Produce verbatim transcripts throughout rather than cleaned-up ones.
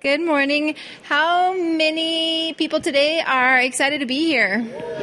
Good morning. How many people today are excited to be here?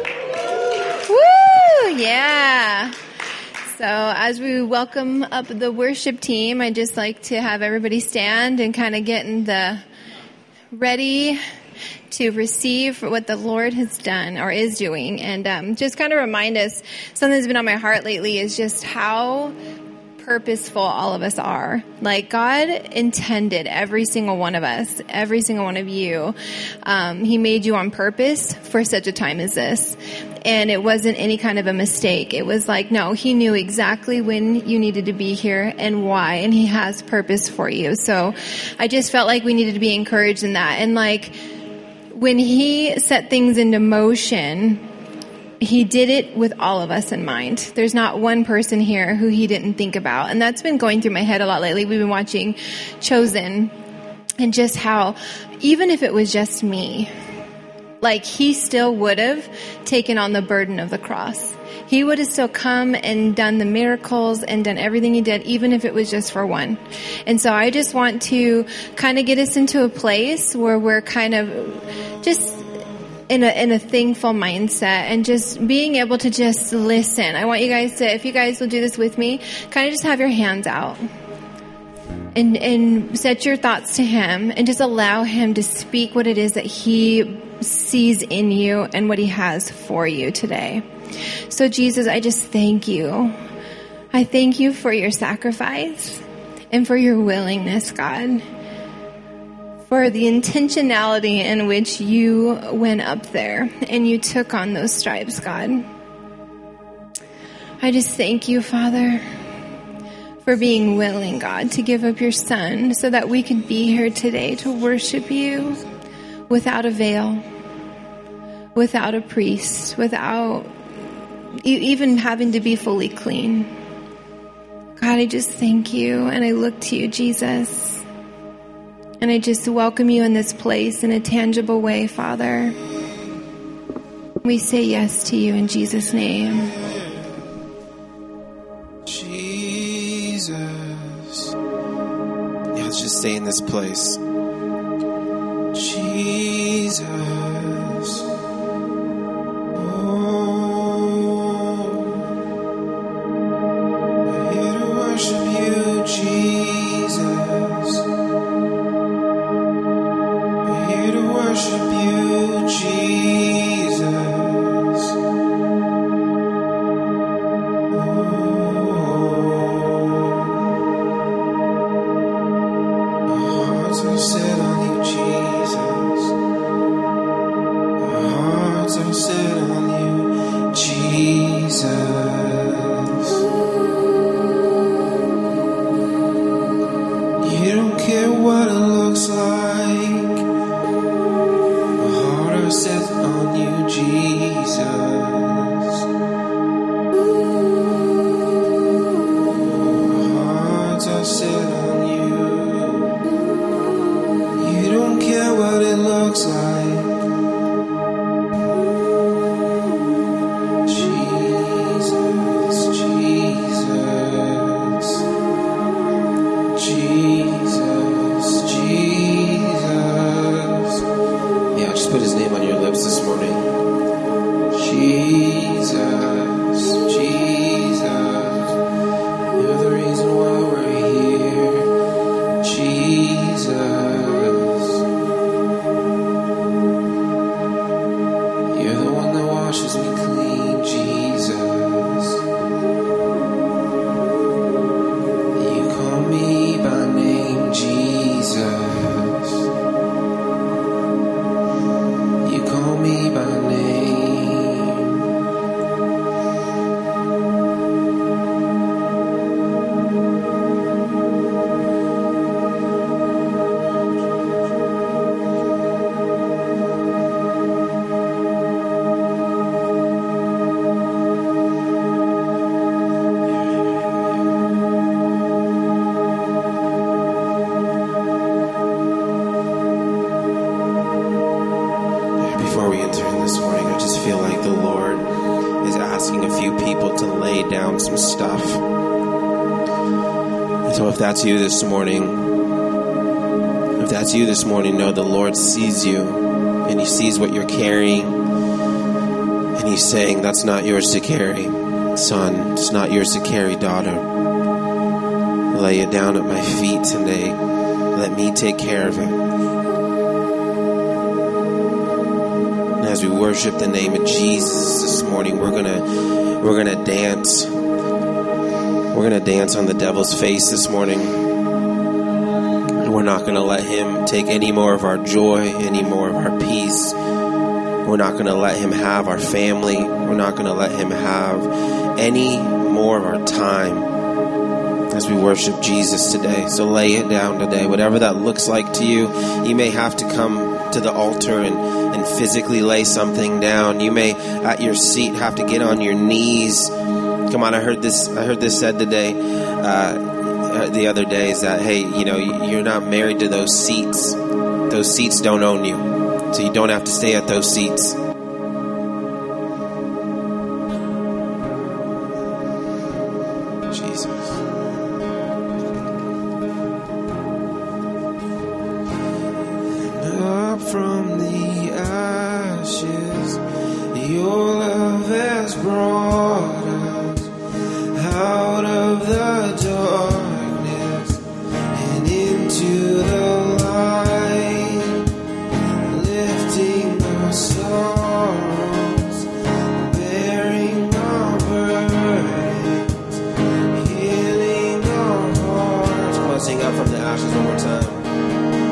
Woo! Yeah. So as we welcome up the worship team, I'd just like to have everybody stand and kind of get in the ready to receive what the Lord has done or is doing. And um, just kind of remind us, something that's been on my heart lately is just how purposeful all of us are. Like, God intended every single one of us, every single one of you. Um, he made you on purpose for such a time as this. And it wasn't any kind of a mistake. It was like, no, he knew exactly when you needed to be here and why, and he has purpose for you. So I just felt like we needed to be encouraged in that. And like, when he set things into motion, he did it with all of us in mind. There's not one person here who he didn't think about. And that's been going through my head a lot lately. We've been watching Chosen, and just how, even if it was just me, like, he still would have taken on the burden of the cross. He would have still come and done the miracles and done everything he did, even if it was just for one. And so I just want to kind of get us into a place where we're kind of just in a, in a thankful mindset and just being able to just listen. I want you guys to, if you guys will do this with me, kind of just have your hands out and, and set your thoughts to him and just allow him to speak what it is that he sees in you and what he has for you today. So Jesus, I just thank you. I thank you for your sacrifice and for your willingness, God, for the intentionality in which you went up there and you took on those stripes, God. I just thank you, Father, for being willing, God, to give up your son so that we could be here today to worship you without a veil, without a priest, without even having to be fully clean. God, I just thank you, and I look to you, Jesus. And I just welcome you in this place in a tangible way, Father. We say yes to you in Jesus' name. Jesus. Yeah, let's just stay in this place. Jesus. That's you this morning. If If that's you this morning, know the Lord sees you, and He sees what you're carrying, and He's saying, that's not yours to carry, son. It's not yours to carry, daughter. Lay it down at my feet today. Let me take care of it. And as we worship the name of Jesus this morning, we're gonna we're gonna dance. We're gonna dance on the devil's face this morning. And we're not gonna let him take any more of our joy, any more of our peace. We're not gonna let him have our family. We're not gonna let him have any more of our time as we worship Jesus today. So lay it down today, whatever that looks like to you. You may have to come to the altar and, and physically lay something down. You may at your seat have to get on your knees. Come on, I heard this I heard this said today, uh, the other day, is that, hey, you know, you're not married to those seats. Those seats don't own you. So you don't have to stay at those seats.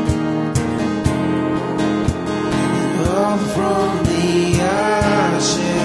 From the ashes.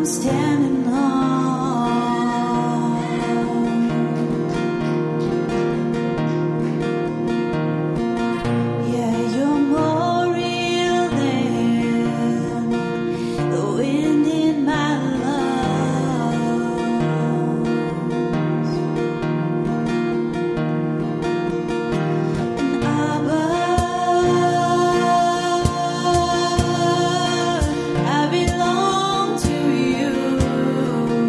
standing on. Yeah, you're more real than the wind in my lungs. And Abba, I belong to you.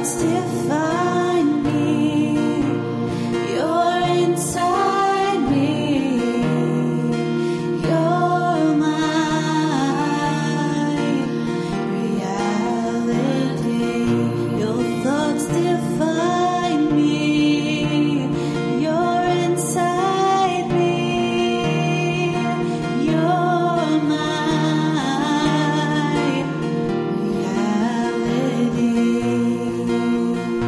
Reality.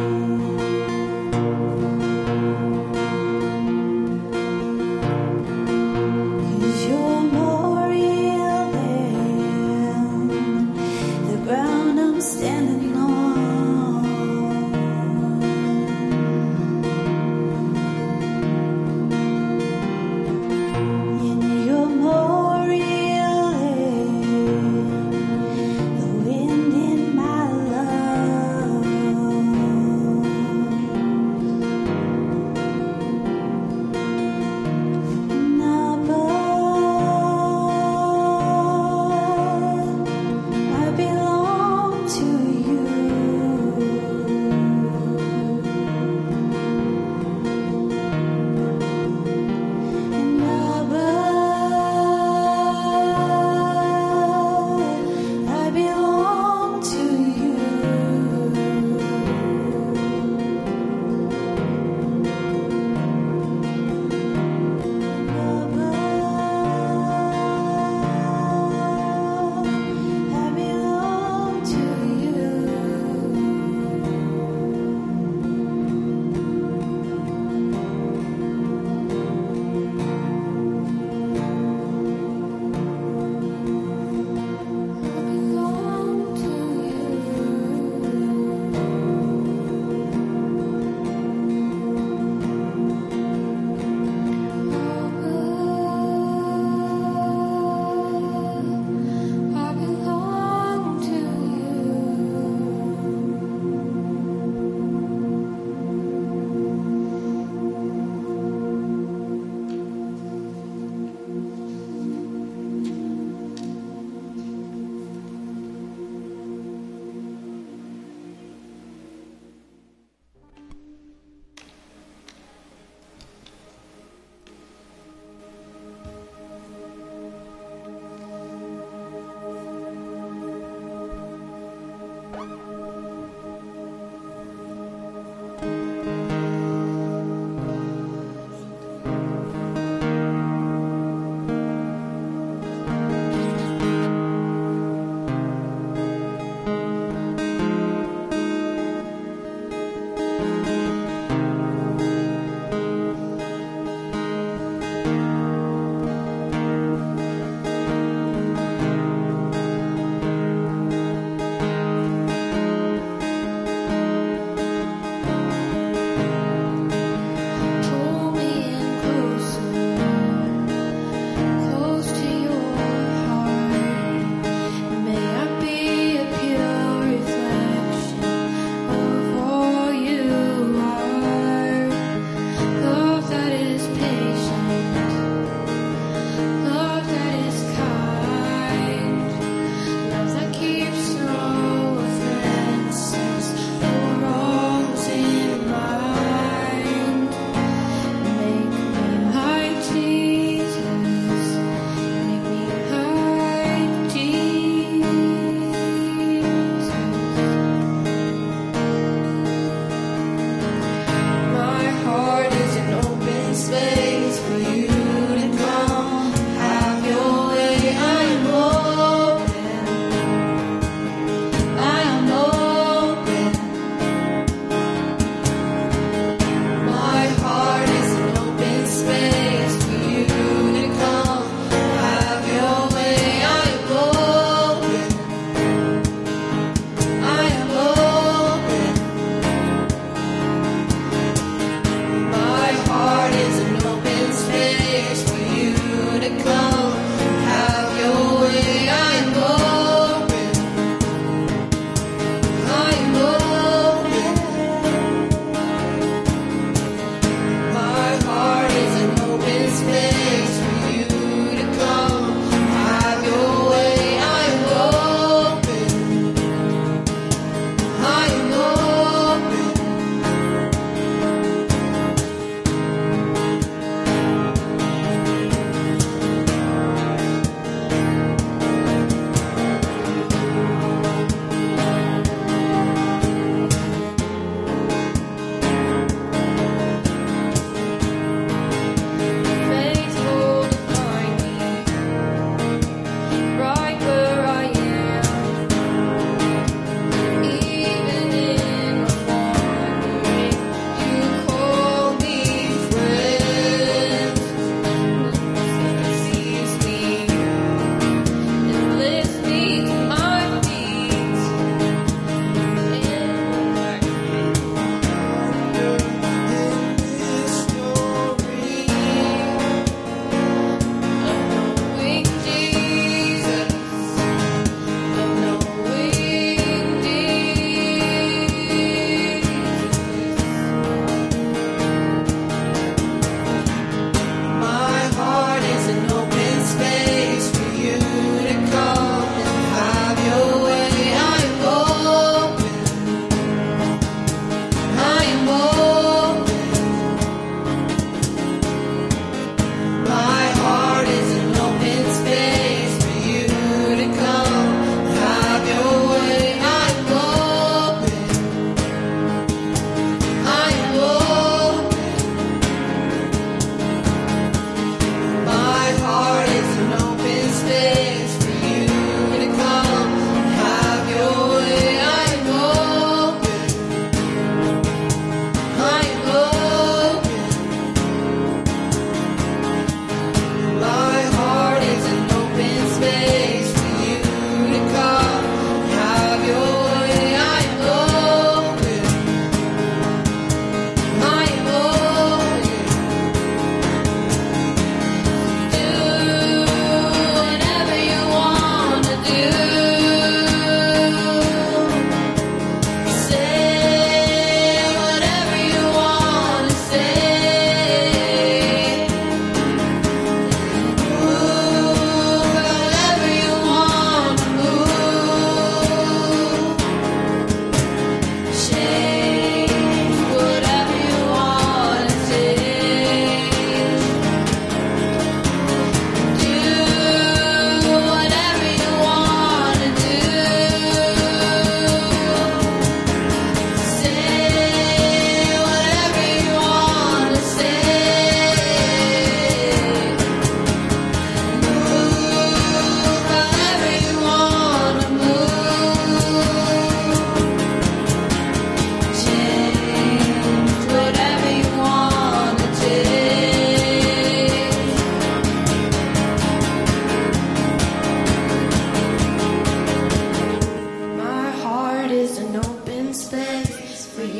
My heart is an open space for you.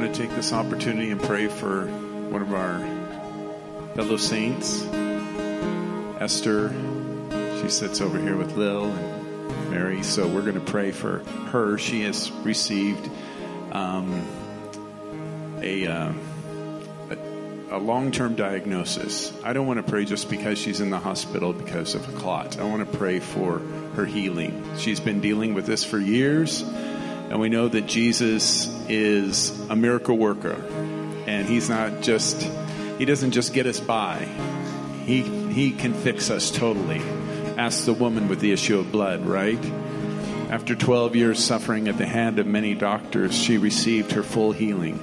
want to take this opportunity and pray for one of our fellow saints, Esther. She sits over here with Lil and Mary. So we're going to pray for her. She has received um, a, uh, a, a long-term diagnosis. I don't want to pray just because she's in the hospital because of a clot. I want to pray for her healing. She's been dealing with this for years. And we know that Jesus is a miracle worker. And he's not just, he doesn't just get us by. He, he can fix us totally. Ask the woman with the issue of blood, right? After twelve years suffering at the hand of many doctors, she received her full healing.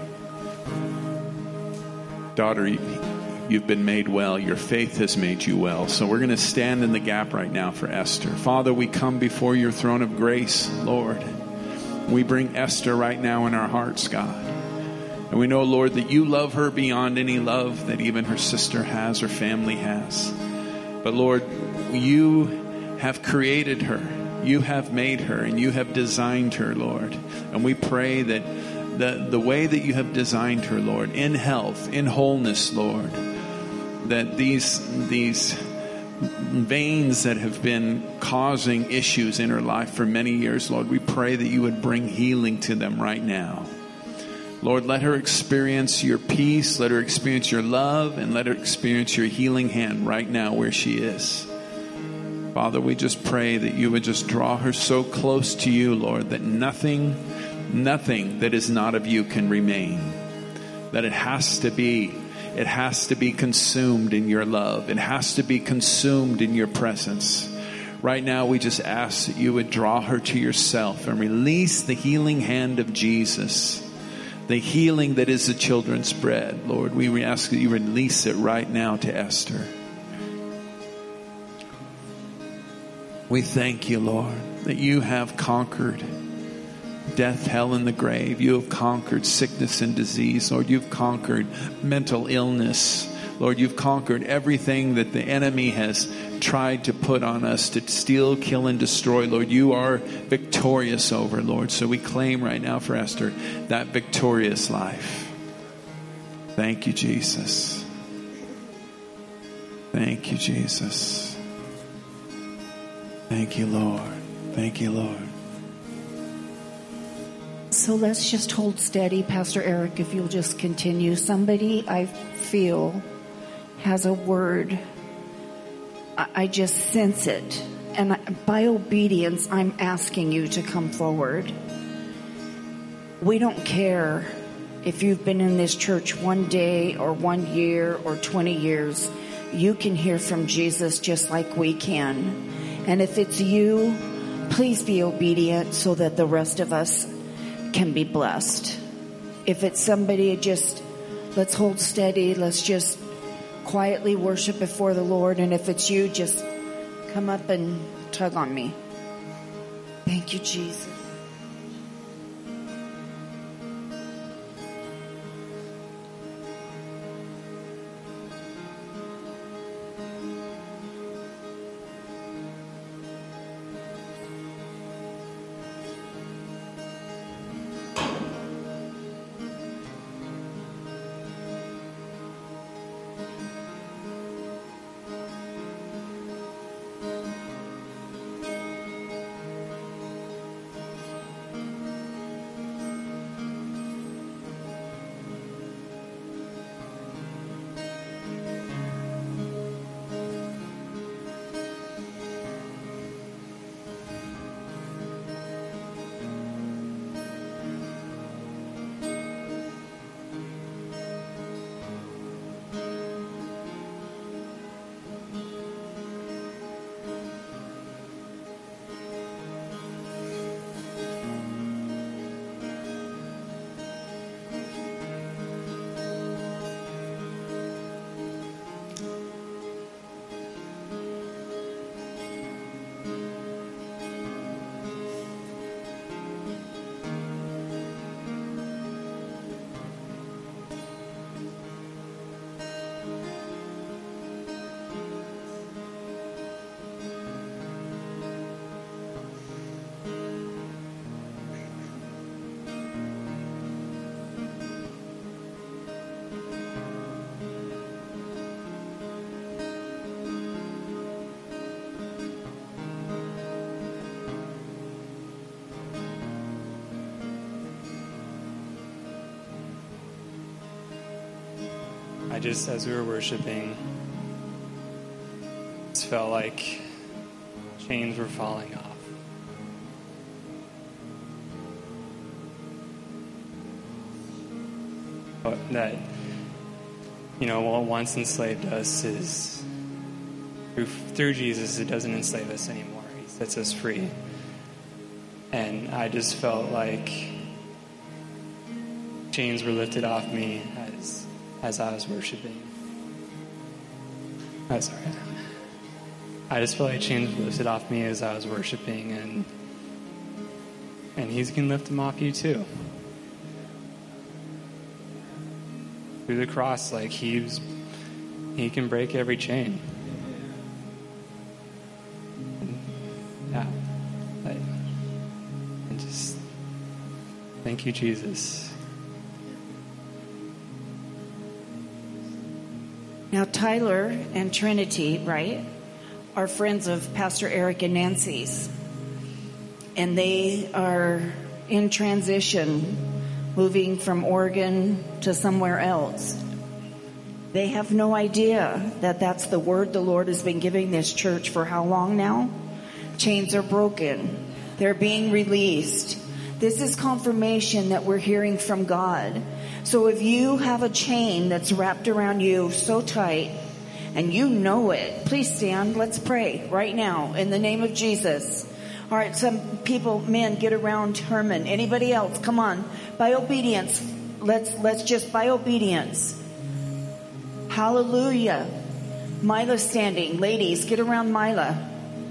Daughter, you've been made well. Your faith has made you well. So we're going to stand in the gap right now for Esther. Father, we come before your throne of grace, Lord. We bring Esther right now in our hearts, God. And we know, Lord, that you love her beyond any love that even her sister has or family has. But Lord, you have created her. You have made her and you have designed her, Lord. And we pray that the, the way that you have designed her, Lord, in health, in wholeness, Lord, that these, these veins that have been causing issues in her life for many years, Lord, we pray that you would bring healing to them right now. Lord, let her experience your peace, let her experience your love, and let her experience your healing hand right now where she is. Father, we just pray that you would just draw her so close to you, Lord, that nothing, nothing that is not of you can remain. That it has to be It has to be consumed in your love. It has to be consumed in your presence. Right now, we just ask that you would draw her to yourself and release the healing hand of Jesus. The healing that is the children's bread. Lord, we ask that you release it right now to Esther. We thank you, Lord, that you have conquered death, hell, and the grave. You have conquered sickness and disease. Lord, you've conquered mental illness. Lord, you've conquered everything that the enemy has tried to put on us to steal, kill, and destroy. Lord, you are victorious over, Lord. So we claim right now for Esther that victorious life. Thank you, Jesus. Thank you, Jesus. Thank you, Lord. Thank you, Lord. So let's just hold steady, Pastor Eric, if you'll just continue. Somebody I feel has a word. I, I just sense it. And I, by obedience, I'm asking you to come forward. We don't care if you've been in this church one day or one year or twenty years. You can hear from Jesus just like we can. And if it's you, please be obedient so that the rest of us can be blessed. If it's somebody, just let's hold steady. Let's just quietly worship before the Lord. And if it's you, just come up and tug on me. Thank you, Jesus. just, as we were worshiping, it just felt like chains were falling off. But that, you know, what once enslaved us is, through, through Jesus, it doesn't enslave us anymore. He sets us free. And I just felt like chains were lifted off me as as I was worshiping. Oh, sorry. I just felt like chains were lifted off me as I was worshiping, and and He's going to lift them off you too. Through the cross, like He's He can break every chain. Yeah. I, and just thank you, Jesus. Now, Tyler and Trinity, right, are friends of Pastor Eric and Nancy's. And they are in transition, moving from Oregon to somewhere else. They have no idea that that's the word the Lord has been giving this church for how long now? Chains are broken. They're being released. This is confirmation that we're hearing from God. So if you have a chain that's wrapped around you so tight and you know it, please stand. Let's pray right now in the name of Jesus. All right, some people, men, get around Herman. Anybody else? Come on. By obedience. Let's let's just by obedience. Hallelujah. Mila's standing. Ladies, get around Mila.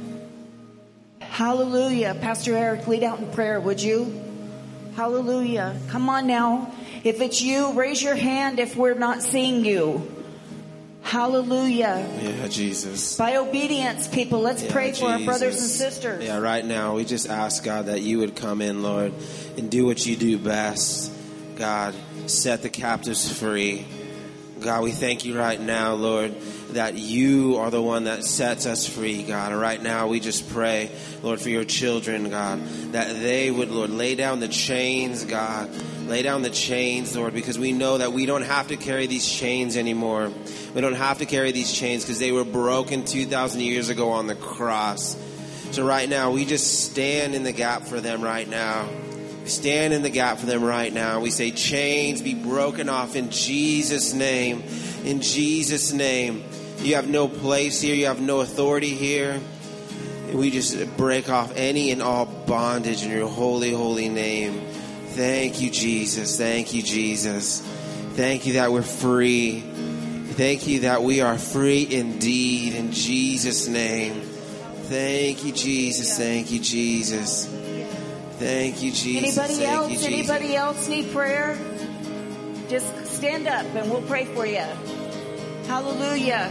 Hallelujah. Pastor Eric, lead out in prayer, would you? Hallelujah. Come on now. If it's you, raise your hand if we're not seeing you. Hallelujah. Yeah, Jesus. By obedience, people, let's Yeah, pray for our brothers and Jesus. sisters. Yeah, right now, we just ask, God, that you would come in, Lord, and do what you do best. God, set the captives free. God, we thank you right now, Lord, that you are the one that sets us free, God. And right now, we just pray, Lord, for your children, God, that they would, Lord, lay down the chains, God. Lay down the chains, Lord, because we know that we don't have to carry these chains anymore. We don't have to carry these chains because they were broken two thousand years ago on the cross. So right now, we just stand in the gap for them right now. Stand in the gap for them right now. We say, chains be broken off in Jesus' name. In Jesus' name. You have no place here. You have no authority here. We just break off any and all bondage in your holy, holy name. Thank you, Jesus. Thank you, Jesus. Thank you that we're free. Thank you that we are free indeed in Jesus' name. Thank you, Jesus. Thank you, Jesus. Thank you, Jesus. Anybody Thank else? you, Jesus. Anybody else need prayer? Just stand up and we'll pray for you. Hallelujah.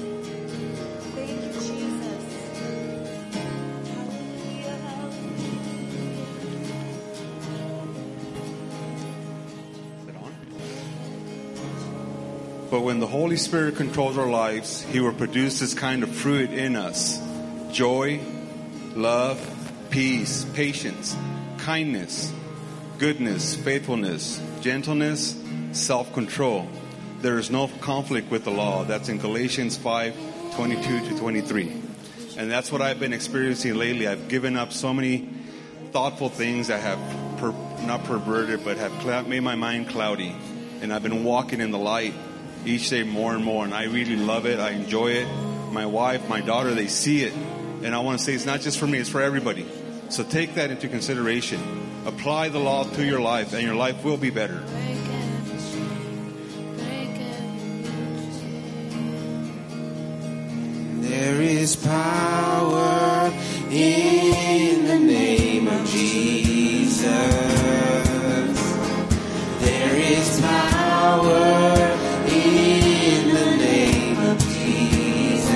Thank you, Jesus. Hallelujah. But when the Holy Spirit controls our lives, He will produce this kind of fruit in us: joy, love, peace, patience, kindness, goodness, faithfulness, gentleness, self-control. There is no conflict with the law. That's in Galatians five, twenty-two to twenty-three. And that's what I've been experiencing lately. I've given up so many thoughtful things that have per, not perverted, but have cl- made my mind cloudy. And I've been walking in the light each day more and more. And I really love it. I enjoy it. My wife, my daughter, they see it. And I want to say it's not just for me, it's for everybody. So take that into consideration. Apply the law to your life, and your life will be better. There is power in the name of Jesus. There is power in the name of Jesus.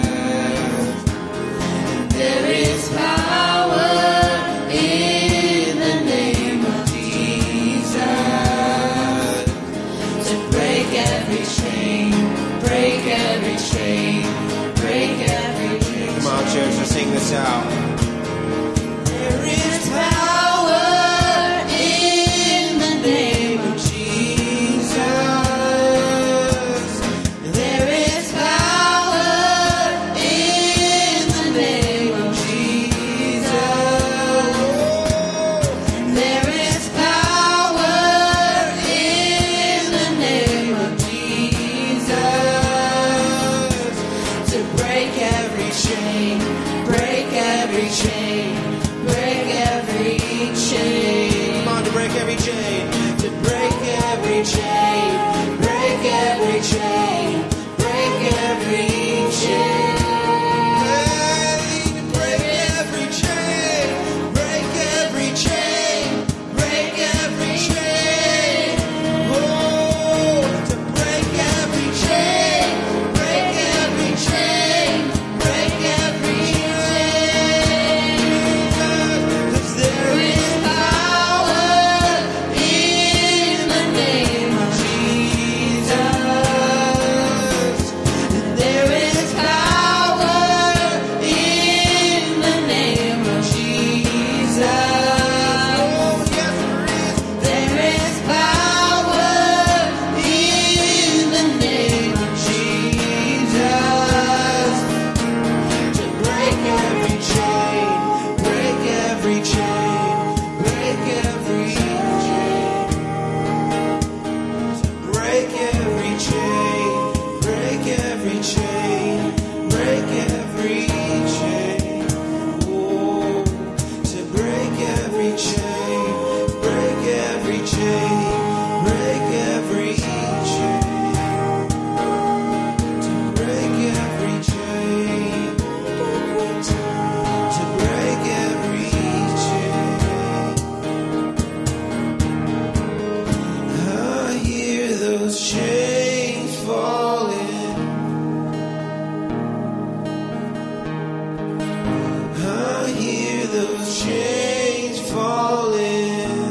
There is power in the name of Jesus to break every chain, break every chain, break every chain. Come on, church, let's sing this out. There is power in the name of Jesus. chain, break every chain, break every chain. Come on, to break every chain. To break every chain, break every chain, break every chain. Hey, to break every chain, break every chain, break every chain. Oh, to break every chain, break every chain, break every chain. 'Cause there is power in the name of Jesus. There is power in the name of Jesus. Oh, yes, there is. There is power in the name of Jesus to break every chain, break every chain, break every chain. Break every chain, break every chain, break every chain. Oh, to break every chain, break every chain, break every chain. To break every chain, to break every chain. I hear those chains falling. I hear those chains falling.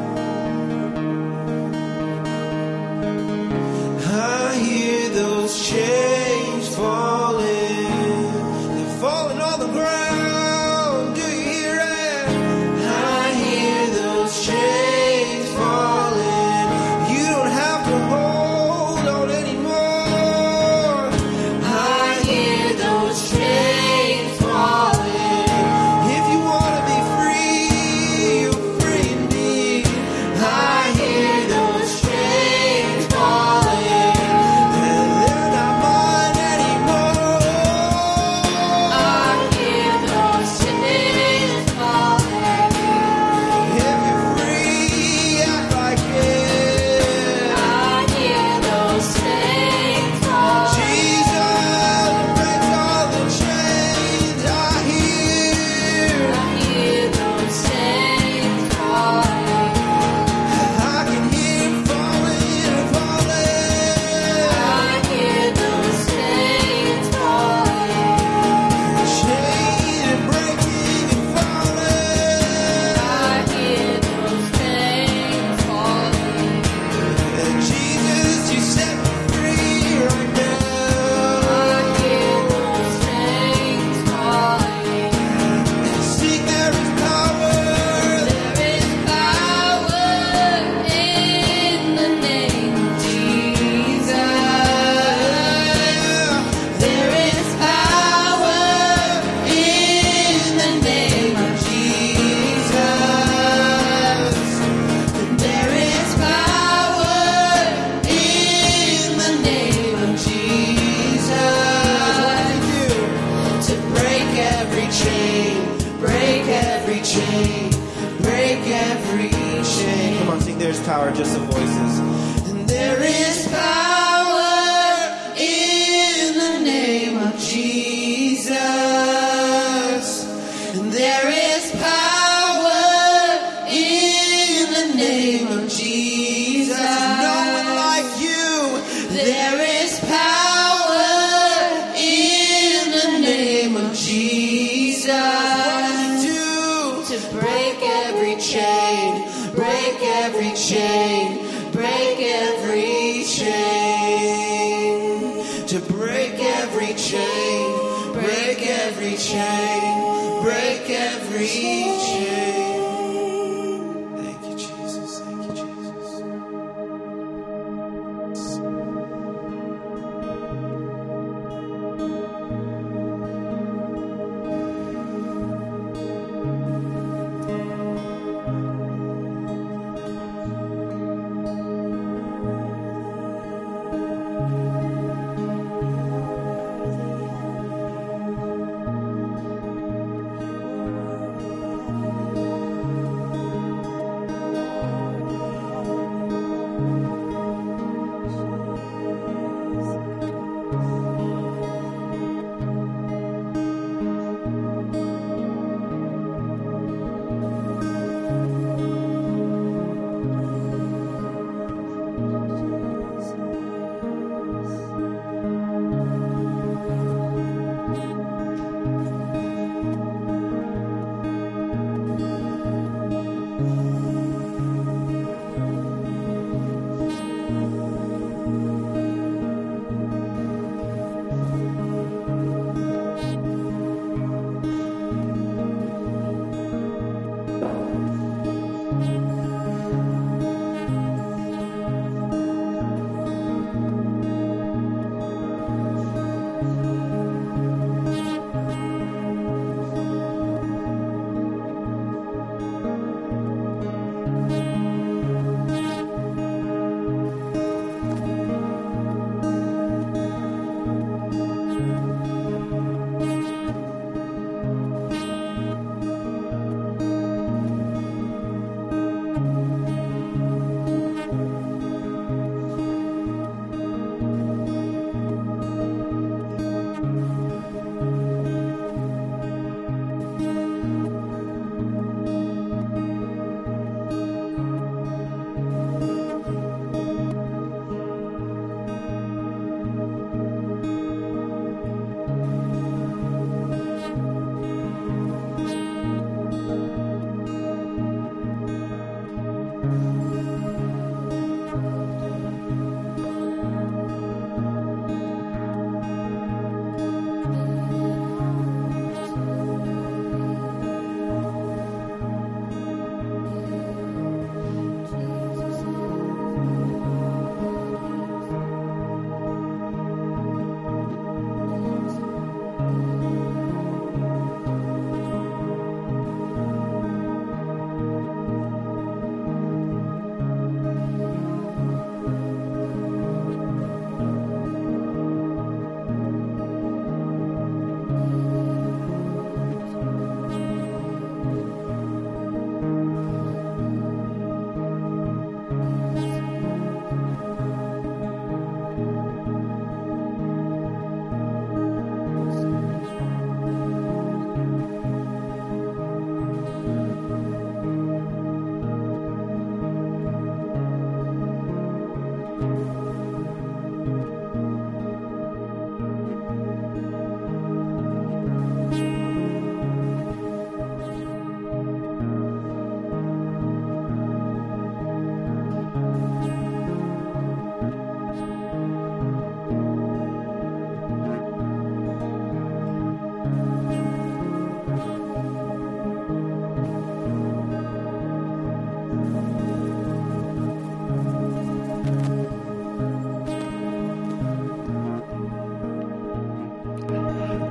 I hear those chains falling. They're falling on the ground. Do you hear it? I hear those chains falling. You don't have to hold on anymore. I hear those chains falling. If you want to be free, you're free indeed. I hear those chains falling. And they're not mine anymore. I hear those chains falling. If you're free, act like it. I hear those chains falling. Jesus breaks all the chains. I hear. I hear those chains falling. I can hear it falling, falling. I hear those chains falling. Chains breaking and falling. I hear those chains falling. And Jesus, you set me free right now. I hear those chains falling. And sing, there is power. There is power in the name of Jesus. There is power in the name of Jesus. There is power in the name of Jesus to break every chain, break every chain, break every chain. Come on, sing, there's power, just some voices. And there is power in the name of Jesus. And there is power in the name of Jesus. No one like you. There is power in the name of Jesus Do. to break every chain, break every chain, break every chain. To break every chain, break every chain, break every chain. Thank you, Jesus. Thank you, Jesus.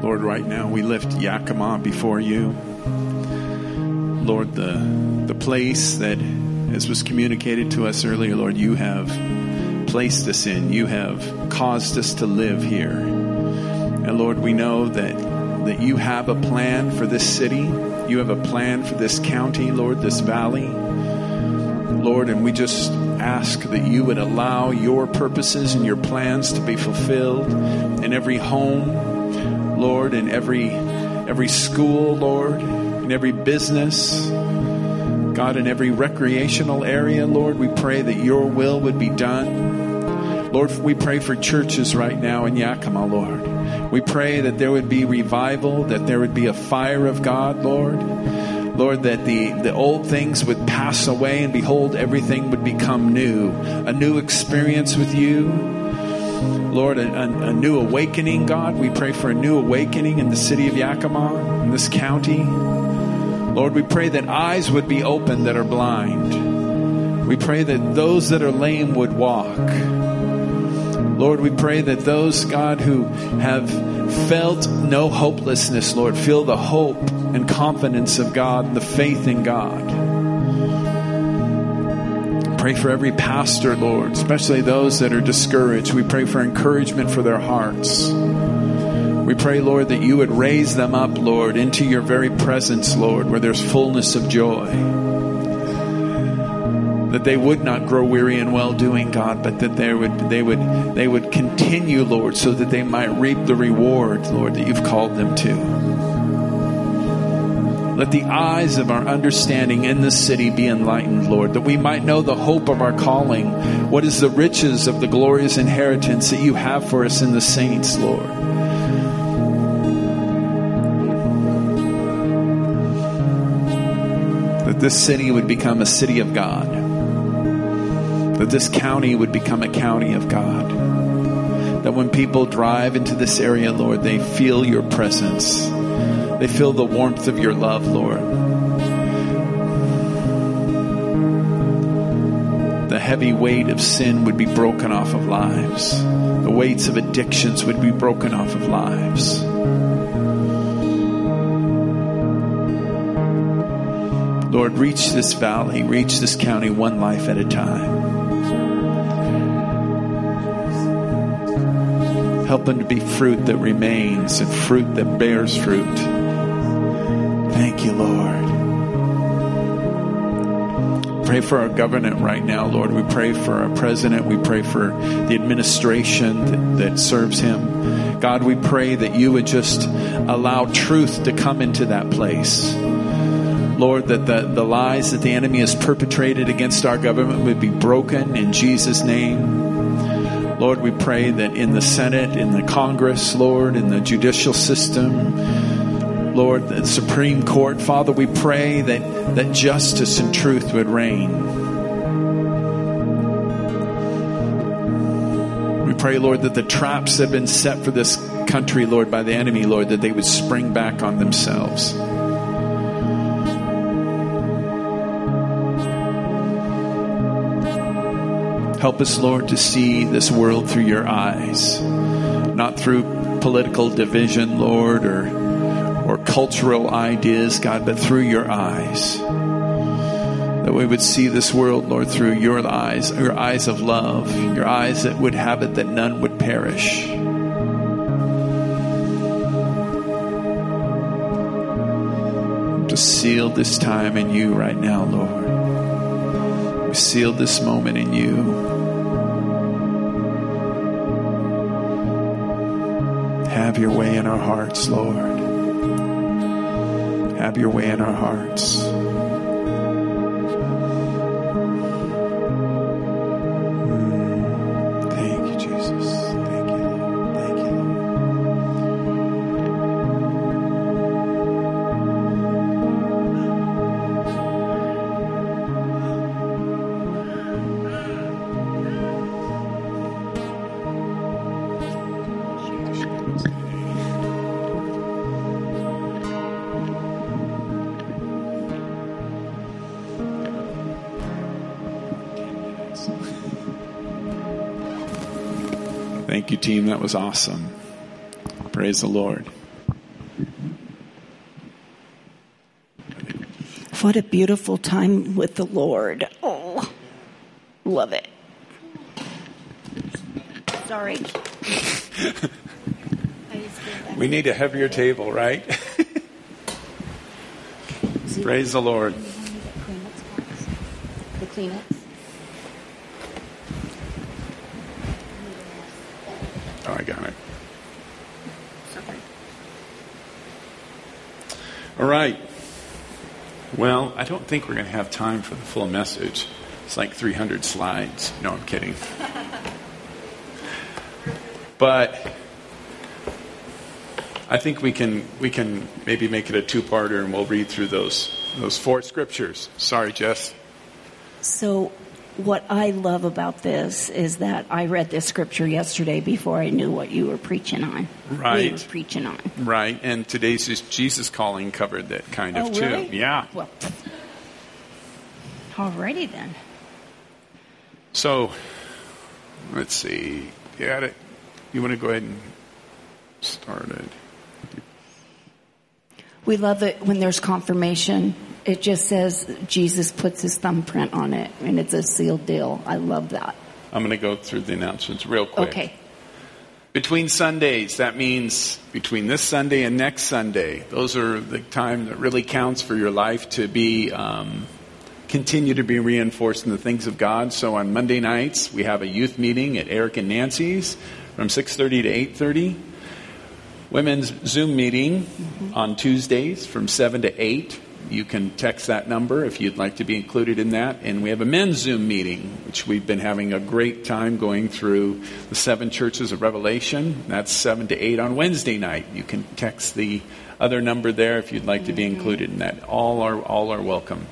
Lord, right now we lift Yakima before you. Lord, the, the place that, as was communicated to us earlier, Lord, you have placed us in. You have caused us to live here. And Lord, we know that, that you have a plan for this city. You have a plan for this county, Lord, this valley. Lord, and we just ask that you would allow your purposes and your plans to be fulfilled in every home, Lord, in every every school, Lord, in every business, God, in every recreational area, Lord. We pray that your will would be done. Lord, we pray for churches right now in Yakima, Lord. We pray that there would be revival, that there would be a fire of God, Lord. Lord, that the, the old things would pass away and behold, everything would become new. A new experience with you. Lord, a, a, a new awakening, God. We pray for a new awakening in the city of Yakima, in this county. Lord, we pray that eyes would be opened that are blind. We pray that those that are lame would walk. Lord, we pray that those, God, who have felt no hopelessness, Lord, feel the hope and confidence of God and the faith in God. Pray for every pastor, Lord, especially those that are discouraged. We pray for encouragement for their hearts. We pray, Lord, that you would raise them up, Lord, into your very presence, Lord, where there's fullness of joy. That they would not grow weary in well-doing, God, but that they would, they would, they would continue, Lord, so that they might reap the reward, Lord, that you've called them to. Let the eyes of our understanding in this city be enlightened, Lord, that we might know the hope of our calling. What is the riches of the glorious inheritance that you have for us in the saints, Lord? That this city would become a city of God. That this county would become a county of God. That when people drive into this area, Lord, they feel your presence. They feel the warmth of your love, Lord. The heavy weight of sin would be broken off of lives. The weights of addictions would be broken off of lives. Lord, reach this valley, reach this county one life at a time. Help them to be fruit that remains and fruit that bears fruit. Thank you, Lord. Pray for our government right now, Lord. We pray for our president. We pray for the administration that, that serves him. God, we pray that you would just allow truth to come into that place. Lord, that the, the lies that the enemy has perpetrated against our government would be broken in Jesus' name. Lord, we pray that in the Senate, in the Congress, Lord, in the judicial system, Lord, the Supreme Court, Father, we pray that, that justice and truth would reign. We pray, Lord, that the traps that have been set for this country, Lord, by the enemy, Lord, that they would spring back on themselves. Help us, Lord, to see this world through your eyes, not through political division, Lord, or or cultural ideas, God, but through your eyes. That we would see this world, Lord, through your eyes, your eyes of love, your eyes that would have it that none would perish. To seal this time in you right now, Lord. We seal this moment in you. Have your way in our hearts, Lord. Have your way in our hearts. Mm. Thank you, Jesus. Thank you, Lord. Thank you, Thank you, team. That was awesome. Praise the Lord. What a beautiful time with the Lord. Oh, love it. Sorry. We need a heavier table, right? Praise the Lord. The Kleenex. Oh, I got it. All right. Well, I don't think we're going to have time for the full message. It's like three hundred slides. No, I'm kidding. But I think we can we can maybe make it a two-parter, and we'll read through those those four scriptures. Sorry, Jess. So what I love about this is that I read this scripture yesterday before I knew what you were preaching on. Right. We were preaching on. Right, and today's is Jesus Calling covered that kind of Oh, really? too. Yeah. Well, alrighty then. So, let's see. You got it? You want to go ahead and start it? We love it when there's confirmation. It just says Jesus puts his thumbprint on it, and it's a sealed deal. I love that. I'm going to go through the announcements real quick. Okay. Between Sundays, that means between this Sunday and next Sunday. Those are the time that really counts for your life to be um, continue to be reinforced in the things of God. So on Monday nights, we have a youth meeting at Eric and Nancy's from six thirty to eight thirty. Women's Zoom meeting mm-hmm. on Tuesdays from seven to eight. You can text that number if you'd like to be included in that. And we have a men's Zoom meeting, which we've been having a great time going through the seven churches of Revelation. That's seven to eight on Wednesday night. You can text the other number there if you'd like to be included in that. All are all are welcome.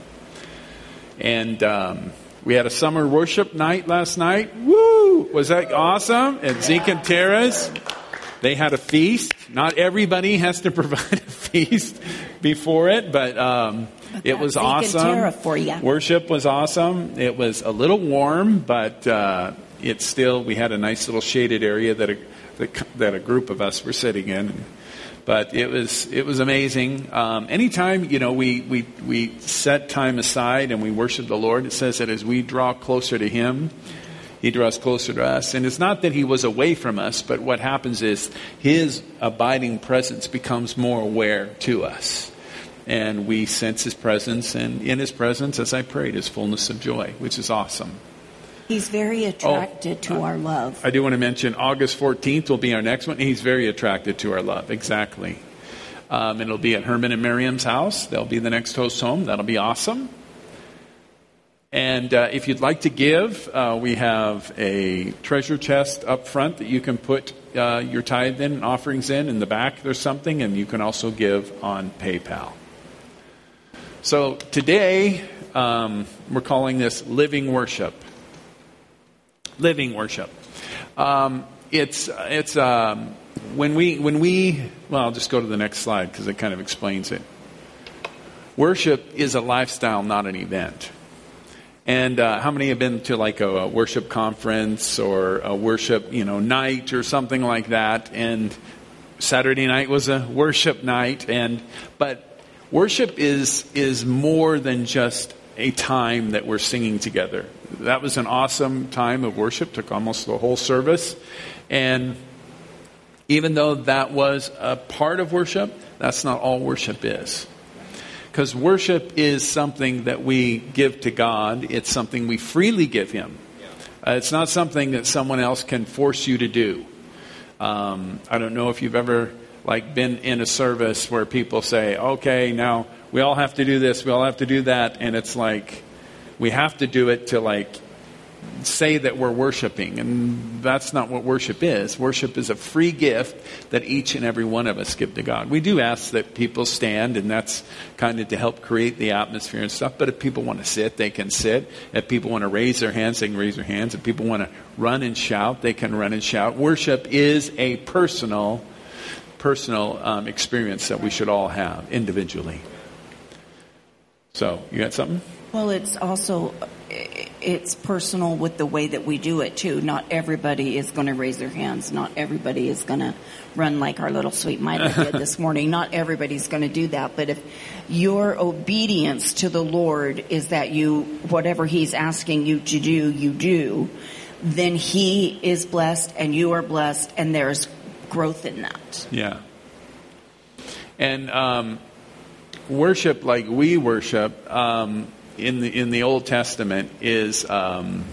And um, we had a summer worship night last night. Woo! Was that awesome? At Zeke and Tara's. They had a feast. Not everybody has to provide a feast before it, but um, it was awesome. For you. Worship was awesome. It was a little warm, but uh, it's still, we had a nice little shaded area that a, that a group of us were sitting in. But it was it was amazing. Um, anytime, you know, we, we, we set time aside and we worship the Lord, it says that as we draw closer to Him, He draws closer to us. And it's not that He was away from us, but what happens is His abiding presence becomes more aware to us. And we sense His presence. And in His presence, as I prayed, is fullness of joy, which is awesome. He's very attracted oh, to uh, our love. I do want to mention August fourteenth will be our next one. He's very attracted to our love. Exactly. Um, it'll be at Herman and Miriam's house. They'll be the next host home. That'll be awesome. And uh, if you'd like to give, uh, we have a treasure chest up front that you can put uh, your tithe in and offerings in. In the back, there's something, and you can also give on PayPal. So today, um, we're calling this Living Worship. Living Worship. Um, it's it's um, when we when we well, I'll just go to the next slide because it kind of explains it. Worship is a lifestyle, not an event. And uh, how many have been to like a, a worship conference or a worship, you know, night or something like that? And Saturday night was a worship night. And but worship is is more than just a time that we're singing together. That was an awesome time of worship. Took almost the whole service. And even though that was a part of worship, that's not all worship is. Because worship is something that we give to God. It's something we freely give Him. Uh, it's not something that someone else can force you to do. Um, I don't know if you've ever like been in a service where people say, okay, now we all have to do this, we all have to do that. And it's like, we have to do it to like say that we're worshiping. And that's not what worship is. Worship is a free gift that each and every one of us give to God. We do ask that people stand, and that's kind of to help create the atmosphere and stuff. But if people want to sit, they can sit. If people want to raise their hands, they can raise their hands. If people want to run and shout, they can run and shout. Worship is a personal, personal um, experience that we should all have individually. So, you got something? Well, it's also, it's personal with the way that we do it too. Not everybody is going to raise their hands. Not everybody is going to run like our little sweet Mila did this morning. Not everybody's going to do that. But if your obedience to the Lord is that you, whatever He's asking you to do, you do, then He is blessed and you are blessed, and there's growth in that. Yeah. And um, worship like we worship um, in the in the Old Testament is um,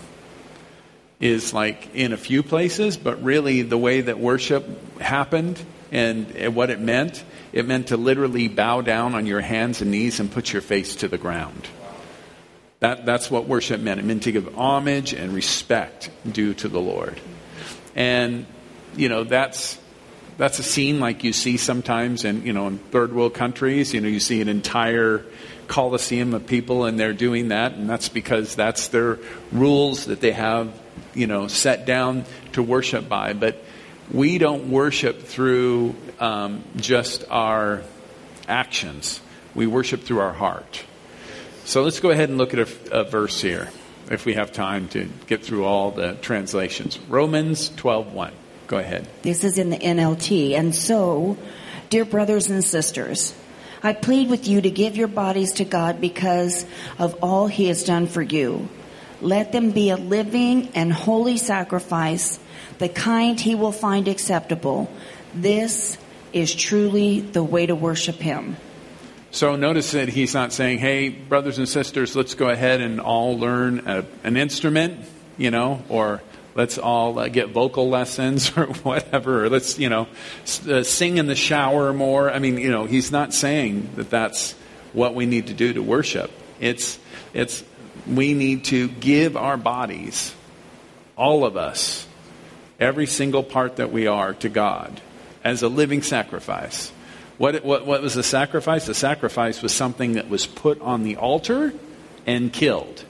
is like in a few places, but really the way that worship happened and, and what it meant, it meant to literally bow down on your hands and knees and put your face to the ground. That that's what worship meant. It meant to give homage and respect due to the Lord. And you know, that's that's a scene like you see sometimes in, you know, in third world countries. You know, you see an entire coliseum of people and they're doing that, and that's because that's their rules that they have, you know, set down to worship by. But we don't worship through um, just our actions. We worship through our heart. So let's go ahead and look at a, a verse here, if we have time to get through all the translations. Romans twelve one. Go ahead. This is in the N L T. And so, dear brothers and sisters, I plead with you to give your bodies to God because of all He has done for you. Let them be a living and holy sacrifice, the kind He will find acceptable. This is truly the way to worship Him. So notice that he's not saying, hey, brothers and sisters, let's go ahead and all learn a, an instrument, you know, or let's all uh, get vocal lessons or whatever. Or let's, you know, s- uh, sing in the shower more. I mean, you know, he's not saying that that's what we need to do to worship. It's, it's, we need to give our bodies, all of us, every single part that we are, to God as a living sacrifice. What, what, what was the sacrifice? The sacrifice was something that was put on the altar and killed.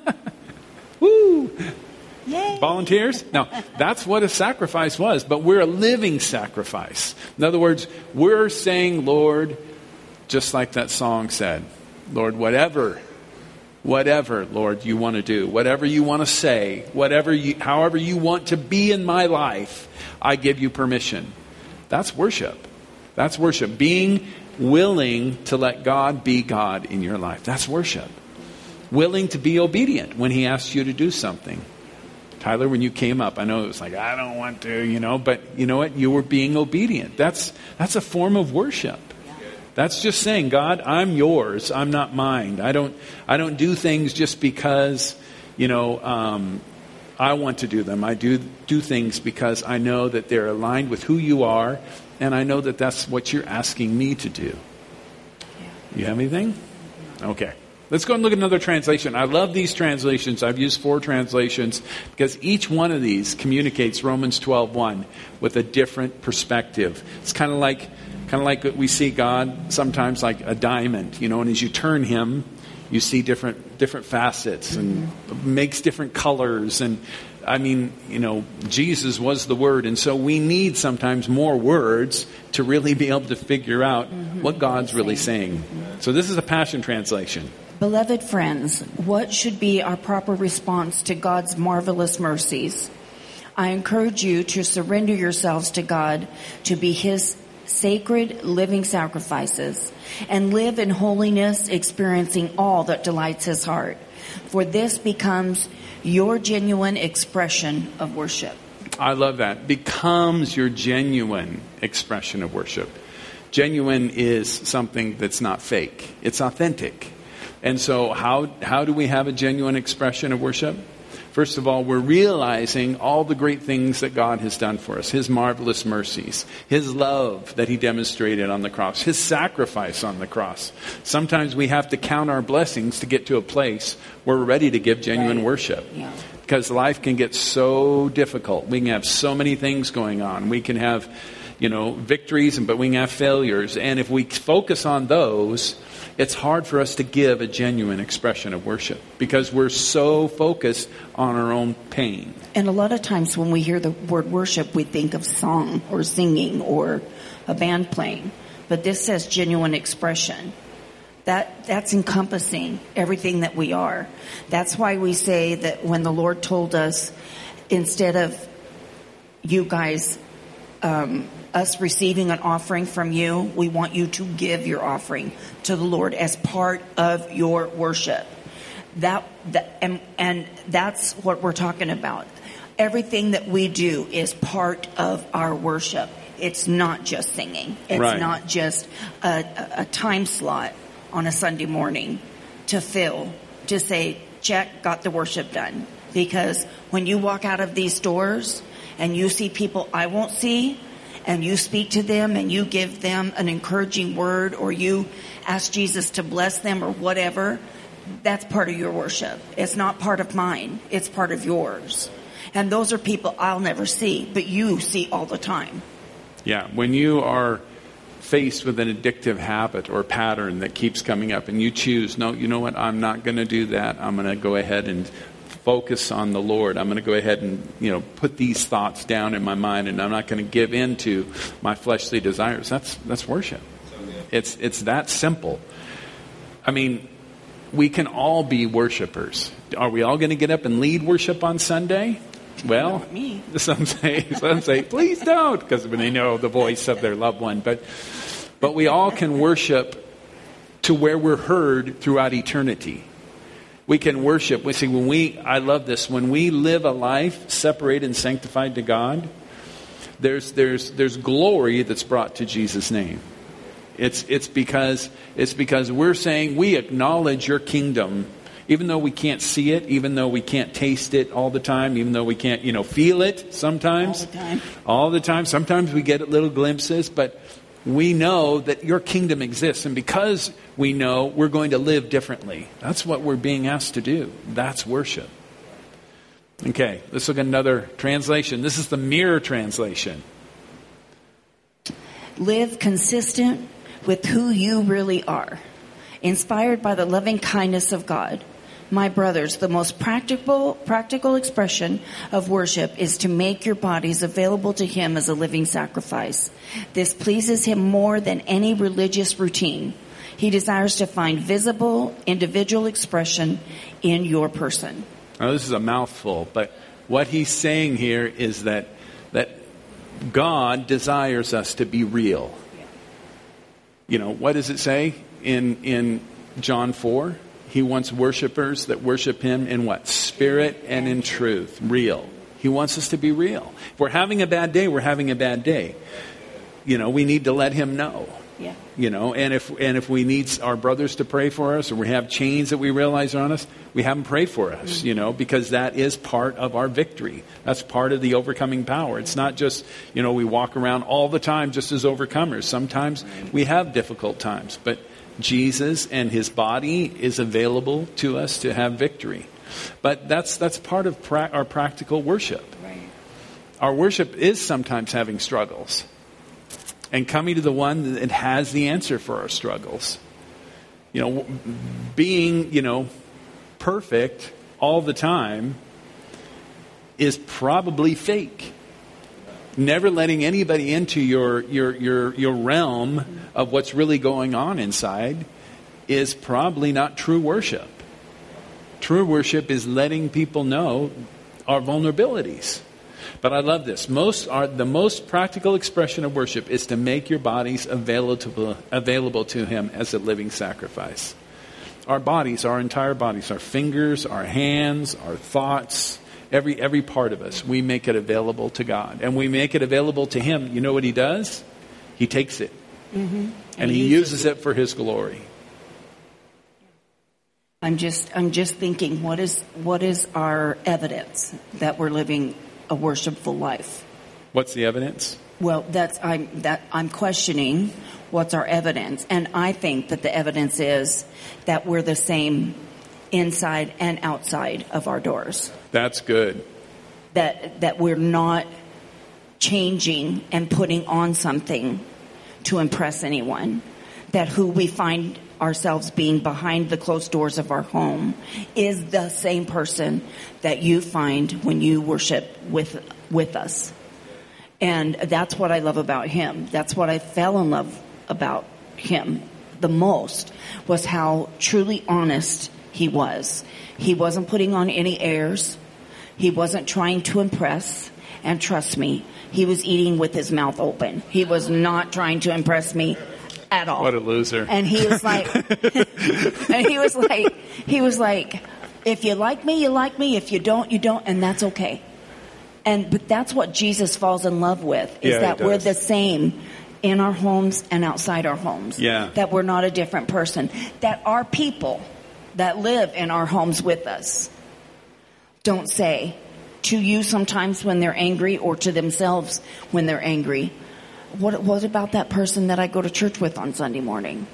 Woo! Yay. Volunteers? No, that's what a sacrifice was, but we're a living sacrifice. In other words, we're saying, Lord, just like that song said, Lord, whatever, whatever, Lord, you want to do, whatever you want to say, whatever you, however you want to be in my life, I give you permission. That's worship. That's worship. Being willing to let God be God in your life. That's worship. Willing to be obedient when He asks you to do something. Tyler, when you came up, I know it was like, I don't want to, you know, but you know what? You were being obedient. That's that's a form of worship. That's just saying, God, I'm yours. I'm not mine. I don't I don't do things just because, you know, um, I want to do them. I do do things because I know that they're aligned with who you are, and I know that that's what you're asking me to do. You have anything? Okay. Let's go and look at another translation. I love these translations. I've used four translations because each one of these communicates Romans twelve one with a different perspective. It's kind of like kind of like we see God sometimes like a diamond, you know, and as you turn Him, you see different different facets and makes different colors. And I mean, you know, Jesus was the Word, and so we need sometimes more words to really be able to figure out mm-hmm. what God's really saying. So this is a Passion Translation. Beloved friends, what should be our proper response to God's marvelous mercies? I encourage you to surrender yourselves to God to be His sacred living sacrifices and live in holiness, experiencing all that delights His heart. For this becomes your genuine expression of worship. I love that. Becomes your genuine expression of worship. Genuine is something that's not fake. It's authentic. And so how how do we have a genuine expression of worship? First of all, we're realizing all the great things that God has done for us. His marvelous mercies. His love that He demonstrated on the cross. His sacrifice on the cross. Sometimes we have to count our blessings to get to a place where we're ready to give genuine right. worship. Yeah. Because life can get so difficult. We can have so many things going on. We can have, you know, victories, but we can have failures. And if we focus on those, it's hard for us to give a genuine expression of worship because we're so focused on our own pain. And a lot of times when we hear the word worship, we think of song or singing or a band playing. But this says genuine expression. That that's encompassing everything that we are. That's why we say that when the Lord told us, instead of you guys, um, us receiving an offering from you, we want you to give your offering to the Lord as part of your worship. That, that and, and that's what we're talking about. Everything that we do is part of our worship. It's not just singing. It's Right. not just a, a, a time slot on a Sunday morning to fill, to say, check, got the worship done. Because when you walk out of these doors and you see people I won't see, and you speak to them and you give them an encouraging word, or you ask Jesus to bless them or whatever, that's part of your worship. It's not part of mine. It's part of yours. And those are people I'll never see, but you see all the time. Yeah, when you are faced with an addictive habit or pattern that keeps coming up and you choose, no, you know what, I'm not going to do that. I'm going to go ahead and focus on the Lord. I'm going to go ahead and, you know, put these thoughts down in my mind, and I'm not going to give in to my fleshly desires. That's that's worship. It's it's that simple. I mean, we can all be worshipers. Are we all going to get up and lead worship on Sunday? Well, me. some say, some say, please don't, because when they know the voice of their loved one. But, but we all can worship to where we're heard throughout eternity. We can worship. We see when we. I love this. When we live a life separated and sanctified to God, there's there's there's glory that's brought to Jesus' name. It's it's because it's because we're saying we acknowledge your kingdom. Even though we can't see it, even though we can't taste it all the time, even though we can't, you know, feel it sometimes. All the time. All the time. Sometimes we get little glimpses, but we know that your kingdom exists. And because we know, we're going to live differently. That's what we're being asked to do. That's worship. Okay, let's look at another translation. This is the Mirror translation. Live consistent with who you really are, inspired by the loving kindness of God. My brothers, the most practical practical expression of worship is to make your bodies available to Him as a living sacrifice. This pleases Him more than any religious routine. He desires to find visible, individual expression in your person. Now, this is a mouthful, but what he's saying here is that that God desires us to be real. You know, what does it say in in John four? He wants worshipers that worship Him in what? Spirit and in truth. Real. He wants us to be real. If we're having a bad day, we're having a bad day. You know, we need to let Him know. Yeah. You know, and if and if we need our brothers to pray for us, or we have chains that we realize are on us, we have them pray for us, you know, because that is part of our victory. That's part of the overcoming power. It's not just, you know, we walk around all the time just as overcomers. Sometimes we have difficult times, but Jesus and His body is available to us to have victory. But that's that's part of pra- our practical worship. Right. Our worship is sometimes having struggles and coming to the one that has the answer for our struggles. You know, being, you know, perfect all the time is probably fake. Never letting anybody into your your your your realm of what's really going on inside is probably not true worship. True worship is letting people know our vulnerabilities. But I love this. Most are the most practical expression of worship is to make your bodies available available to Him as a living sacrifice. Our bodies, our entire bodies, our fingers, our hands, our thoughts, every every part of us, we make it available to God. And we make it available to Him. You know what He does? He takes it. Mm-hmm. And, and He uses it for His glory. I'm just I'm just thinking, what is what is our evidence that we're living a worshipful life? What's the evidence? Well, that's I'm that I'm questioning what's our evidence, and I think that the evidence is that we're the same inside and outside of our doors. That's good. That that we're not changing and putting on something to impress anyone. That who we find ourselves being behind the closed doors of our home is the same person that you find when you worship with with us. And that's what I love about Him. That's what I fell in love about Him the most was how truly honest he was. He wasn't putting on any airs. He wasn't trying to impress. And trust me, he was eating with his mouth open. He was not trying to impress me at all. What a loser. And he was like, and he was like, he was like, if you like me, you like me. If you don't, you don't. And that's okay. And, but that's what Jesus falls in love with, is Yeah, that he we're does. the same in our homes and outside our homes. Yeah. That we're not a different person. That our people that live in our homes with us don't say to you sometimes when they're angry, or to themselves when they're angry, what, what about that person that I go to church with on Sunday morning?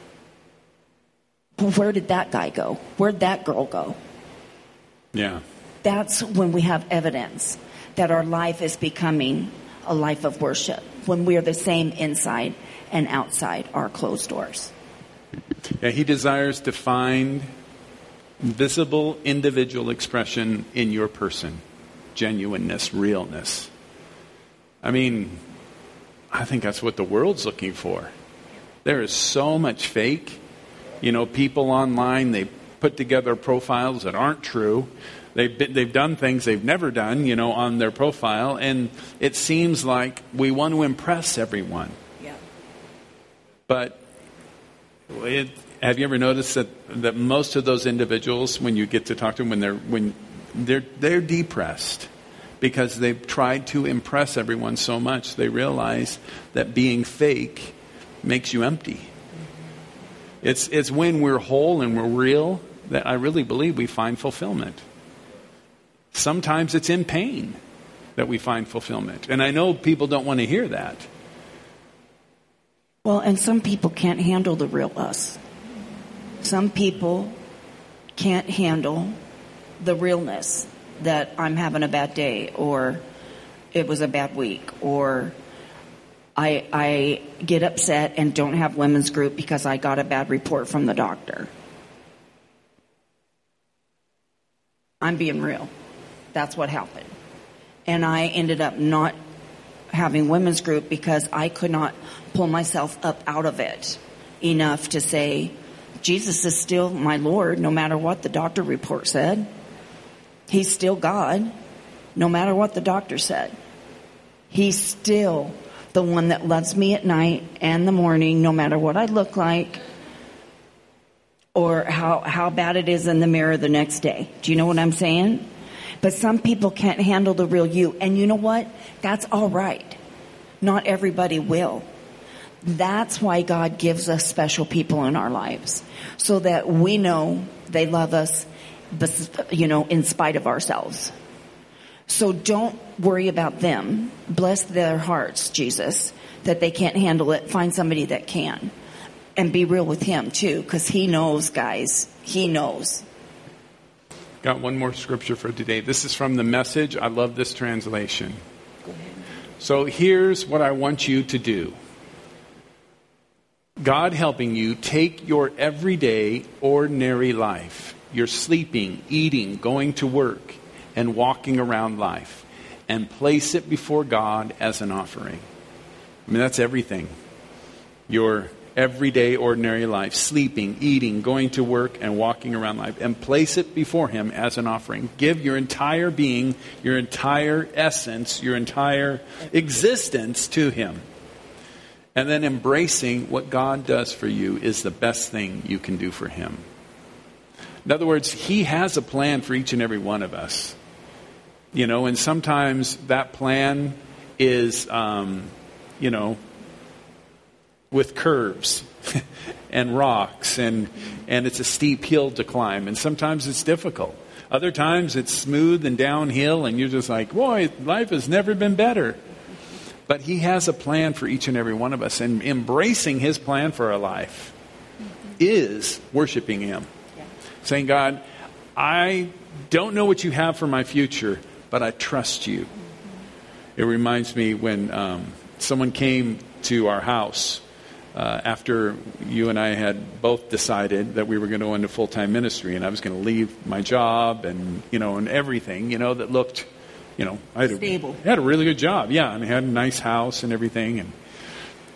Where did that guy go? Where'd that girl go? Yeah. That's when we have evidence that our life is becoming a life of worship, when we are the same inside and outside our closed doors. Yeah, he desires to find visible individual expression in your person. Genuineness, realness. I mean, I think that's what the world's looking for. There is so much fake. You know, people online, they put together profiles that aren't true. They've been, they've done things they've never done, you know, on their profile. And it seems like we want to impress everyone. Yeah. But it, have you ever noticed that, that most of those individuals, when you get to talk to them, when they're when they're they're depressed because they've tried to impress everyone so much, they realize that being fake makes you empty. It's it's when we're whole and we're real that I really believe we find fulfillment. Sometimes it's in pain that we find fulfillment. And I know people don't want to hear that. Well, and some people can't handle the real us. Some people can't handle the realness that I'm having a bad day, or it was a bad week, or I, I get upset and don't have women's group because I got a bad report from the doctor. I'm being real. That's what happened. And I ended up not having women's group because I could not pull myself up out of it enough to say, Jesus is still my Lord, no matter what the doctor report said. He's still God, no matter what the doctor said. He's still the one that loves me at night and the morning, no matter what I look like or how, how bad it is in the mirror the next day. Do you know what I'm saying? But some people can't handle the real you. And you know what? That's all right. Not everybody will. That's why God gives us special people in our lives, so that we know they love us, you know, in spite of ourselves. So don't worry about them. Bless their hearts, Jesus, that they can't handle it. Find somebody that can. And be real with him, too, because he knows, guys. He knows. Got one more scripture for today. This is from the Message. I love this translation. Go ahead. So here's what I want you to do. God helping you take your everyday, ordinary life, your sleeping, eating, going to work, and walking around life, and place it before God as an offering. I mean, that's everything. Your everyday, ordinary life, sleeping, eating, going to work, and walking around life, and place it before him as an offering. Give your entire being, your entire essence, your entire existence to him. And then embracing what God does for you is the best thing you can do for him. In other words, he has a plan for each and every one of us. You know, and sometimes that plan is, um, you know, with curves and rocks, and and it's a steep hill to climb, and sometimes it's difficult. Other times it's smooth and downhill, and you're just like, boy, life has never been better. But he has a plan for each and every one of us, and embracing his plan for our life is worshiping him. Yeah. Saying, God, I don't know what you have for my future, but I trust you. It reminds me when um, someone came to our house uh, after you and I had both decided that we were going to go into full-time ministry, and I was going to leave my job and, you know, and everything, you know, that looked, you know, I had a, Stable. I had a really good job. Yeah, and I had a nice house and everything. And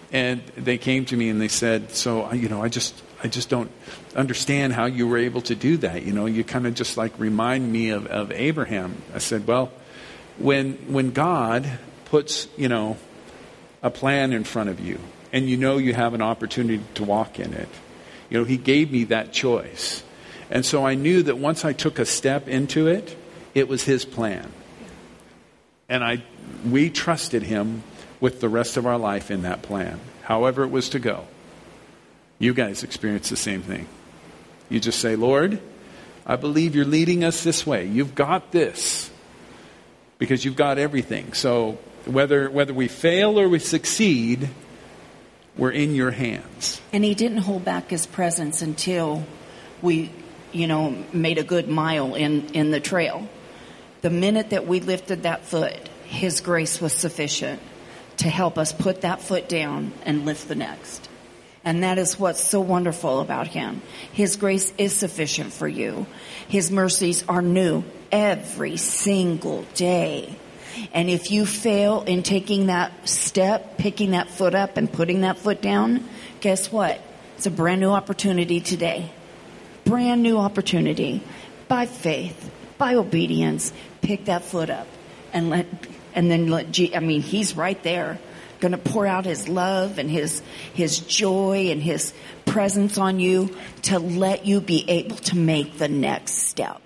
And they came to me and they said, so, you know, I just I just don't understand how you were able to do that. You know, you kind of just like remind me of, of Abraham. I said, well, when when God puts, you know, a plan in front of you and you know you have an opportunity to walk in it, you know, he gave me that choice. And so I knew that once I took a step into it, it was his plan. And I we trusted him with the rest of our life in that plan, however it was to go. You guys experience the same thing. You just say, Lord, I believe you're leading us this way. You've got this because you've got everything. So whether whether we fail or we succeed, we're in your hands. And he didn't hold back his presence until we, you know, made a good mile in, in the trail. The minute that we lifted that foot, his grace was sufficient to help us put that foot down and lift the next. And that is what's so wonderful about him. His grace is sufficient for you. His mercies are new every single day. And if you fail in taking that step, picking that foot up and putting that foot down, guess what? It's a brand new opportunity today. Brand new opportunity. By faith, by obedience, pick that foot up and let, and then let, G, I mean, he's right there. Going to pour out his love and his his joy and his presence on you to let you be able to make the next step.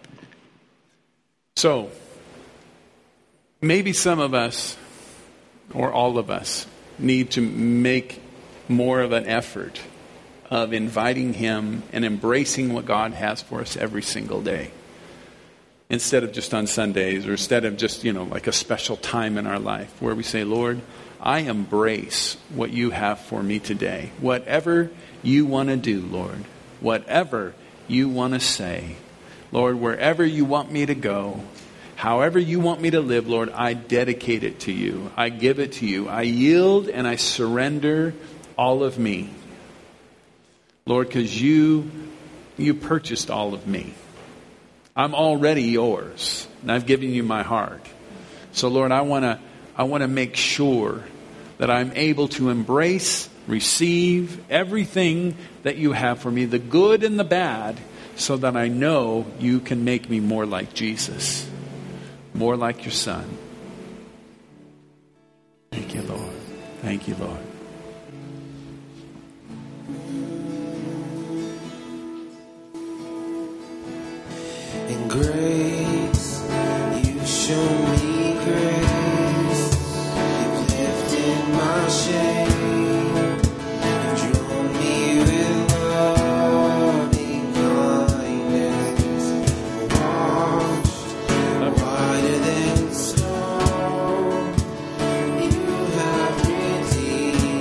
So, maybe some of us, or all of us, need to make more of an effort of inviting him and embracing what God has for us every single day. Instead of just on Sundays, or instead of just, you know, like a special time in our life where we say, Lord, I embrace what you have for me today. Whatever you want to do, Lord. Whatever you want to say. Lord, wherever you want me to go. However you want me to live, Lord, I dedicate it to you. I give it to you. I yield and I surrender all of me. Lord, because you, you purchased all of me. I'm already yours. And I've given you my heart. So, Lord, I want to I want to make sure that I'm able to embrace, receive everything that you have for me, the good and the bad, so that I know you can make me more like Jesus, more like your Son. Thank you, Lord. Thank you, Lord. In grace, you show me grace. You've lifted my shame. You've drawn me with loving kindness. Washed whiter than snow. You have redeemed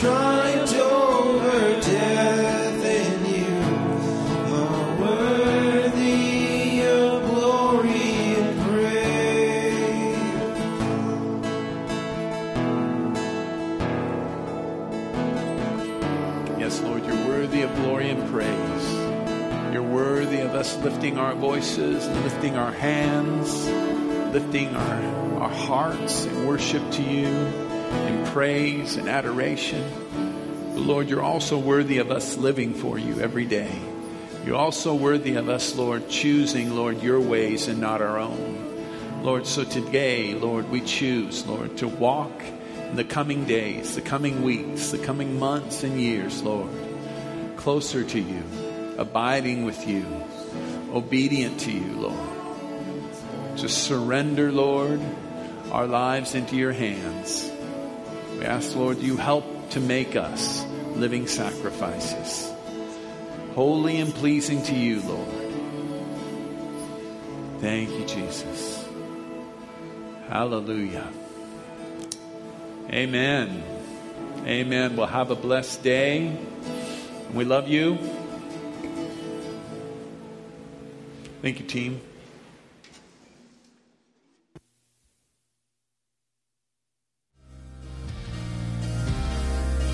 triumphed over death, and you are worthy of glory and praise. Yes, Lord, you're worthy of glory and praise. You're worthy of us lifting our voices, lifting our hands, lifting our, our hearts in worship to you, in praise and adoration. But Lord, you're also worthy of us living for you every day. You're also worthy of us, Lord, choosing, Lord, your ways and not our own. Lord, so today, Lord, we choose, Lord, to walk in the coming days, the coming weeks, the coming months and years, Lord, closer to you, abiding with you, obedient to you, Lord. To surrender, Lord, our lives into your hands. We ask, Lord, you help to make us living sacrifices, holy and pleasing to you, Lord. Thank you, Jesus. Hallelujah. Amen. Amen. Well, have a blessed day. We love you. Thank you, team.